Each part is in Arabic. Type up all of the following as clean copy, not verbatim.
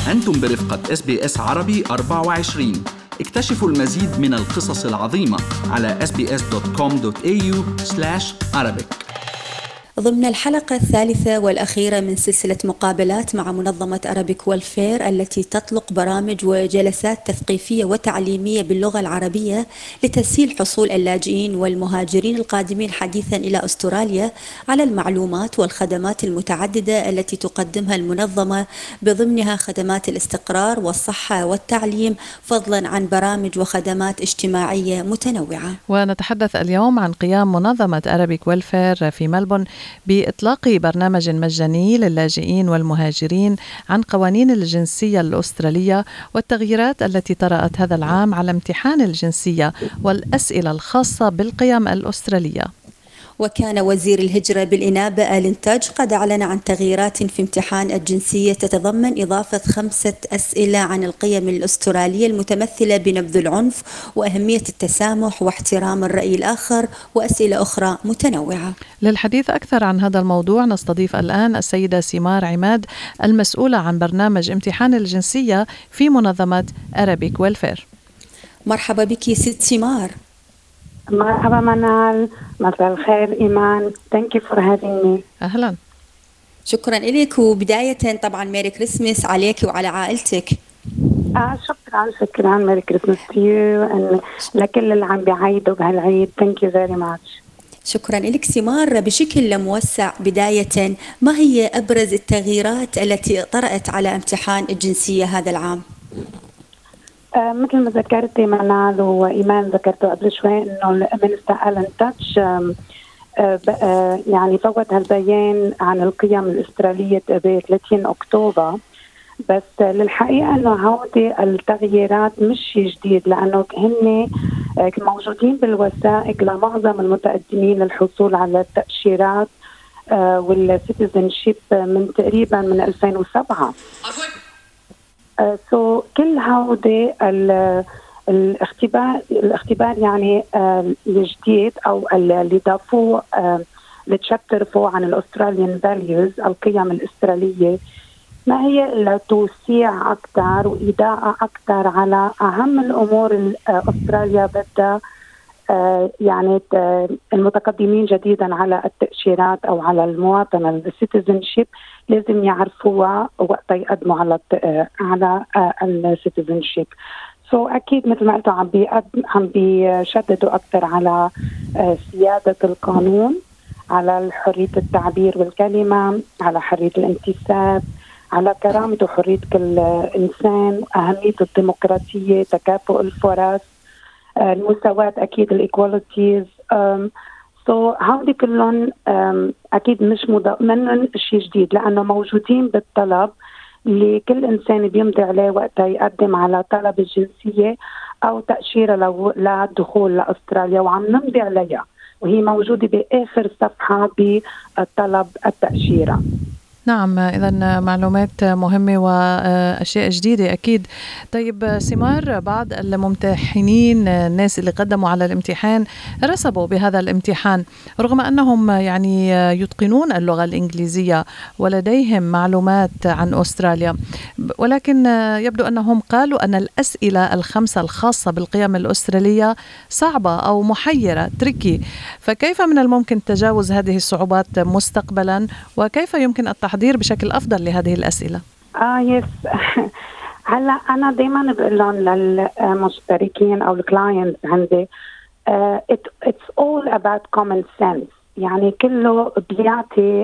أنتم برفقة SBS عربي 24. اكتشفوا المزيد من القصص العظيمة على sbs.com.au/Arabic. ضمن الحلقة الثالثة والأخيرة من سلسلة مقابلات مع منظمة أرابيك ويلفير التي تطلق برامج وجلسات تثقيفية وتعليمية باللغة العربية لتسهيل حصول اللاجئين والمهاجرين القادمين حديثا إلى أستراليا على المعلومات والخدمات المتعددة التي تقدمها المنظمة، بضمنها خدمات الاستقرار والصحة والتعليم، فضلا عن برامج وخدمات اجتماعية متنوعة. ونتحدث اليوم عن قيام منظمة أرابيك ويلفير في ملبورن بإطلاق برنامج مجاني للاجئين والمهاجرين عن قوانين الجنسية الأسترالية والتغييرات التي طرأت هذا العام على امتحان الجنسية والأسئلة الخاصة بالقيم الأسترالية. وكان وزير الهجرة بالإنابة آلين تاج قد أعلن عن تغييرات في امتحان الجنسية تتضمن إضافة 5 أسئلة عن القيم الأسترالية المتمثلة بنبذ العنف وأهمية التسامح واحترام الرأي الآخر، وأسئلة أخرى متنوعة. للحديث أكثر عن هذا الموضوع نستضيف الآن السيدة سمار عماد، المسؤولة عن برنامج امتحان الجنسية في منظمة أرابيك ويلفير. مرحبا بك ست سمار. مرحبا منال، مساء الخير إيمان. Thank you for having me. أهلا. شكرا لك، وبداية طبعا ميري كريسمس عليك وعلى عائلتك. شكرا ميري كريسمس to you and لكل اللي عم بيعيدوا بهالعيد. Thank you very much. شكرا لك سمار. بشكل موسع بداية، ما هي أبرز التغييرات التي طرأت على امتحان الجنسية هذا العام؟ مثل ما ذكرتي منال وإيمان ذكرتوا قبل شوي إنه المينستر آلين تاج يعني فوت هالبيان عن القيم الأسترالية ب 30 أكتوبر. بس للحقيقة إنه هودي التغييرات مش شيء جديد، لأنه هن موجودين بالوثائق لمعظم المتقدمين للحصول على التأشيرات والسيتيزنشيب من تقريبا من 2007. كل هودي الاختبار يعني الجديد أو اللي ضافوه لتشابتر 4 عن الأستراليان فاليوز، القيم الأسترالية، ما هي إلا توسيع أكثر وإضاءة أكثر على أهم الأمور أستراليا بدها يعني المتقدمين جديدا على التأشيرات أو على المواطنة السيتيزنشيب لازم يعرفوها وقت يقدموا على السيتيزنشيب. أكيد مثل ما قلتوا عم بيشددوا أكثر على سيادة القانون، على حرية التعبير والكلمة، على حرية الانتساب، على كرامة وحرية كل إنسان، أهمية الديمقراطية، تكافؤ الفرص، المساواة، أكيد الإيكواليتيز. هودي كلهم أكيد مش منن شيء جديد، لأنه موجودين بالطلب اللي كل إنسان بيمضي عليه وقت يقدم على طلب الجنسية أو تأشيرة للدخول لأستراليا، وعم نمضي عليها وهي موجودة بآخر صفحة بطلب التأشيرة. نعم، إذن معلومات مهمة وأشياء جديدة أكيد. طيب سمار، بعض الممتحنين الناس اللي قدموا على الامتحان رسبوا بهذا الامتحان رغم أنهم يعني يتقنون اللغة الإنجليزية ولديهم معلومات عن أستراليا، ولكن يبدو أنهم قالوا أن الأسئلة ال5 الخاصة بالقيم الأسترالية صعبة أو محيرة تريكي، فكيف من الممكن تجاوز هذه الصعوبات مستقبلا، وكيف يمكن التحضير بشكل أفضل لهذه الأسئلة؟ يس هلا أنا دايما بقول لهم للمشتركين أو الكلاينت عندي it's all about common sense، يعني كله بيعطي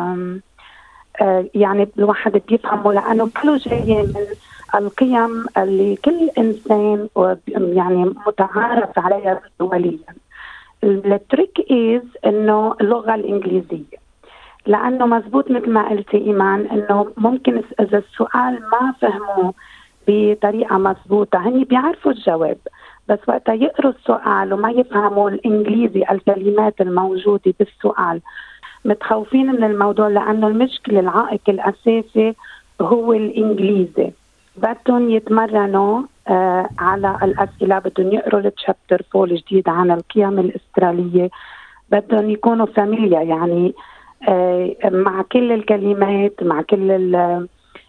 يعني الواحد بيفهمه، لأنه كله جاي من القيم اللي كل إنسان يعني متعارف عليها دوليا. التريك إنه اللغة الإنجليزية، لأنه مزبوط مثل ما قلتي إيمان إنه ممكن إذا السؤال ما فهموه بطريقة مزبوطة هني بيعرفوا الجواب، بس وقت يقروا السؤال وما يفهموا الإنجليزي الكلمات الموجودة بالسؤال متخوفين من الموضوع، لأنه المشكلة العائق الأساسي هو الإنجليزي. بدهم يتمرنوا على الأسئلة، بدهم يقروا التشابتر 4 الجديد عن القيم الأسترالية، بدهم يكونوا فاميليا يعني مع كل الكلمات، مع كل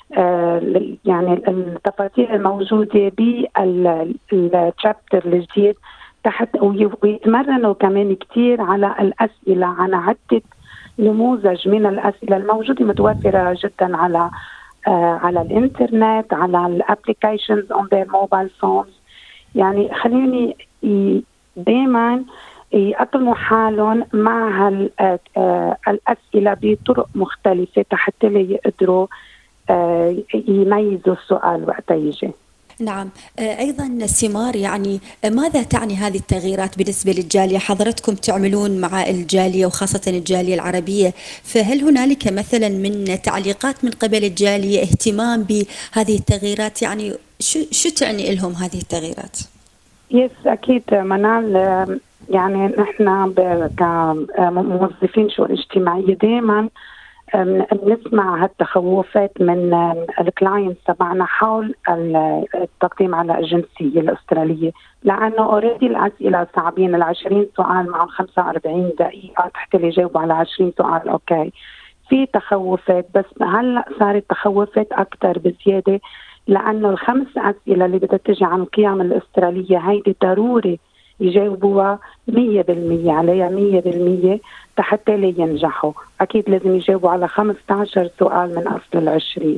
يعني التفاصيل الموجودة بالشابتر الجديد ويتمرنوا كمان كتير على الأسئلة، عن عدة نموذج من الأسئلة الموجودة متوفرة جدا على الإنترنت، على الابليكيشنز on their mobile phones. يعني خليني دائما يقدموا حالهم مع الأسئلة بطرق مختلفة حتى يقدروا يميزوا السؤال وقت يجي. نعم. أيضا سمار، يعني ماذا تعني هذه التغييرات بالنسبة للجالية؟ حضرتكم تعملون مع الجالية وخاصة الجالية العربية، فهل هنالك مثلا من تعليقات من قبل الجالية اهتمام بهذه التغييرات؟ يعني شو تعني لهم هذه التغييرات؟ أكيد منال، يعني نحن كموظفين شؤون اجتماعية دائما بنسمع هالتخوفات من الكلاينتس تبعنا حول التقديم على الجنسية الأسترالية، لأنه اوريدي الأسئلة صعبين. 20 سؤال معهم 45 دقيقة حتى يجاوبوا على 20 سؤال. أوكي، في تخوفات، بس هلأ صارت تخوفات أكثر بزيادة، لأنه ال5 أسئلة اللي بدها تجي عن القيم الأسترالية هيدي ضروري يجاوبوها 100% عليها 100% حتى لا ينجحوا. أكيد لازم يجاوبوا على 15 سؤال من أصل 20.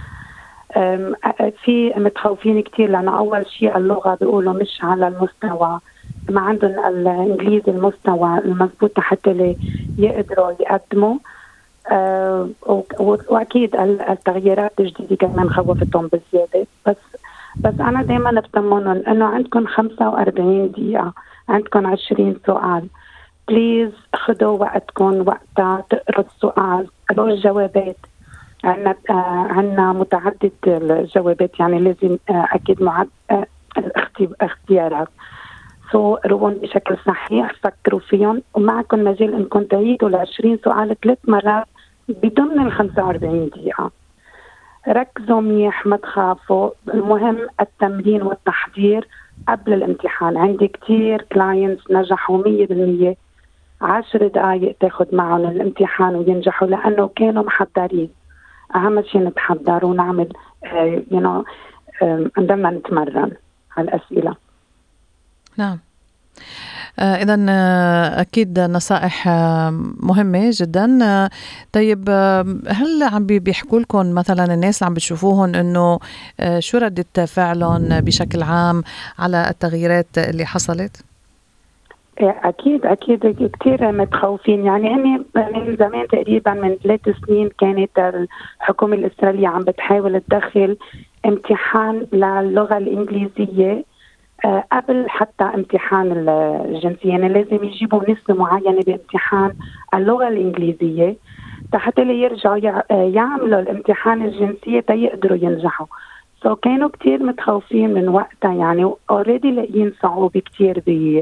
في متخوفين كتير، لأن أول شيء اللغة بيقولوا مش على المستوى، ما عندهم الإنجليزي المستوى المضبوط حتى لا يقدروا يقدموا. وأكيد التغييرات الجديدة كمان خوفتهم بزيادة. بس أنا دايما بطمنهم إنه عندكم 45 دقيقة، عندكم 20 سؤال، بليز خدوا وقتكم وقتها تقروا السؤال، تقروا الجوابات. عنا متعدد الجوابات، يعني لازم أكيد الاختيارات. قروهم بشكل صحيح، فكروا فيهم، ومعكم مجال إنكم تعيدوا 20 سؤال 3 مرات بضمن 45 دقيقة. ركزوا منيح، ما تخافوا. المهم التمرين والتحضير قبل الامتحان. عندي كتير كلاينتس نجحوا 100%، 10 دقائق تاخد معهم الامتحان وينجحوا، لأنه كانوا محضرين. أهم شيء نتحضر ونعمل عندما نتمرن على الأسئلة. نعم. إذن أكيد نصائح مهمة جدا. طيب، هل عم بيحكوا لكم مثلا الناس اللي عم بتشوفوهم إنه شو ردة فعلهم بشكل عام على التغييرات اللي حصلت؟ أكيد كتير متخوفين. يعني هني من زمان تقريبا من 3 سنين كانت الحكومة الإسرائيلية عم بتحاول تدخل امتحان للغة الإنجليزية قبل حتى امتحان الجنسية. يعني لازم يجيبوا نسبة معينة بامتحان اللغة الإنجليزية حتى يرجعوا يعملوا الامتحان الجنسية يقدروا ينجحوا. كانوا كتير متخوفين من وقتها، يعني already لاقيين صعوبة كتير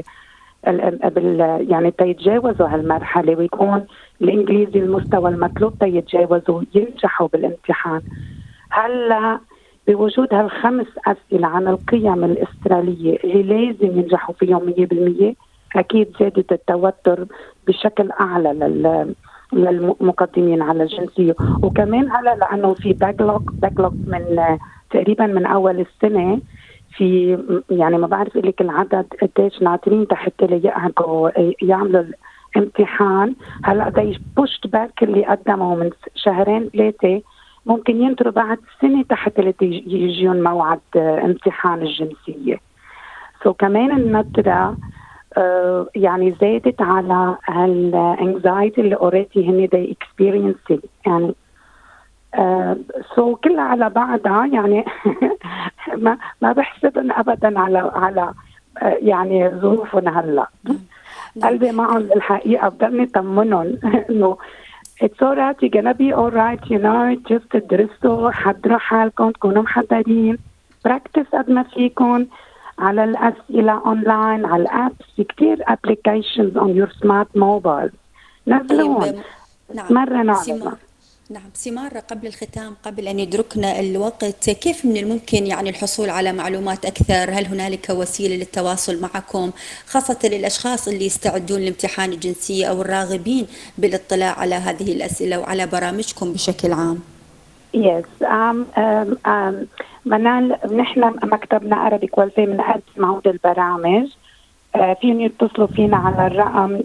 يعني تيتجاوزوا هالمرحلة ويكون الإنجليزي المستوى المطلوب تيتجاوزوا ينجحوا بالامتحان. هلا بوجود هال5 أسئلة عن القيم الإسترالية اللي لازم ينجحوا فيهم 100%، أكيد زادت التوتر بشكل أعلى للمقدمين على الجنسية. وكمان هلا لأنه في باكلوج من تقريبا من أول السنة، في يعني ما بعرف لك العدد قديش ناطرين حتى يقعدوا يعملوا الامتحان. هلا زي بوشت باك اللي قدموا من 2-3 ممكن ينطروا بعد سنة حتى يجيون موعد امتحان الجنسية. كمان النطرة يعني زادت على الانكزايتي اللي اوريدي هن دي اكسبيرينسينج. يعني كلها على بعضها، يعني ما بحسبن ابدا على يعني ظروفهم هلا. قلبي معهم الحقيقة، بضلني طمنهم انه it's alright, you're gonna be alright, just تدرسوا، حضروا حالكم، تكونوا محضرين، براكتس قد ما فيكم على الأسئلة أونلاين، على الأبس. في كتير applications on your smart mobile، نزلوهم. نعم سمار، قبل الختام، قبل أن يدركنا الوقت، كيف من الممكن يعني الحصول على معلومات أكثر؟ هل هنالك وسيلة للتواصل معكم خاصة للأشخاص اللي يستعدون لامتحان الجنسية أو الراغبين بالاطلاع على هذه الأسئلة وعلى برامجكم بشكل عام؟ يس منال، نحن مكتبنا Arabic Welfare بنقدم هودي البرامج. فيهم يتصلوا فينا على الرقم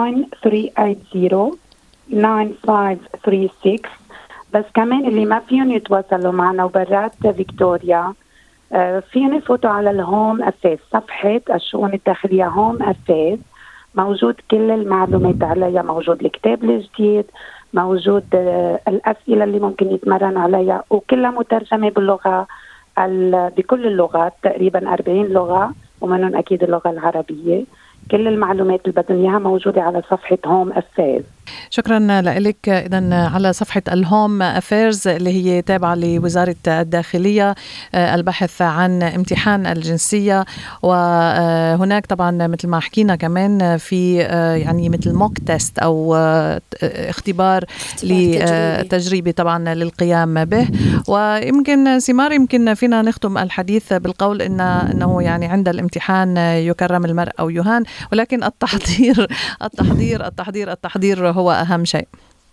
9380-9536. بس كمان اللي ما فيهم يتواصلوا معنا وبرات فيكتوريا، فيهم يفوتوا على الهوم أفيس، صفحة الشؤون الداخلية هوم أفيس، موجود كل المعلومات عليها، موجود الكتاب الجديد، موجود الأسئلة اللي ممكن يتمرن عليها، وكلها مترجمة باللغة بكل اللغات، تقريبا 40 لغة ومنهم أكيد اللغة العربية. كل المعلومات اللي بدهم إياها موجودة على صفحة هوم أفيرز. شكرا لك. إذن على صفحة الهوم أفيرز اللي هي تابعة لوزارة الداخلية البحث عن امتحان الجنسية، وهناك طبعا مثل ما حكينا كمان في يعني مثل موك تيست أو اختبار لتجريبي طبعا للقيام به. ويمكن سمار يمكن فينا نختم الحديث بالقول إنه يعني عند الامتحان يكرم المرء أو يهان، ولكن التحضير هو أهم شيء.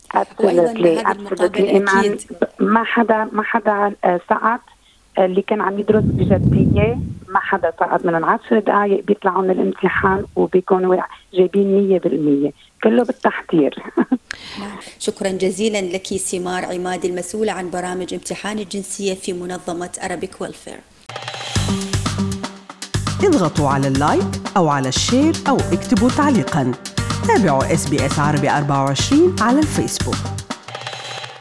إيمان ما حدا سقط. اللي كان عم يدرس بجدية ما حدا سقط. من 10 دقائق بيطلعوا من الامتحان وبيكونوا جايبين 100%. كله بالتحضير. شكرا جزيلا لك سمار عماد، المسؤولة عن برامج امتحان الجنسية في منظمة Arabic Welfare. اضغطوا على اللايك أو على الشير أو اكتبوا تعليقا. تابعوا SBS عربي 24 على الفيسبوك.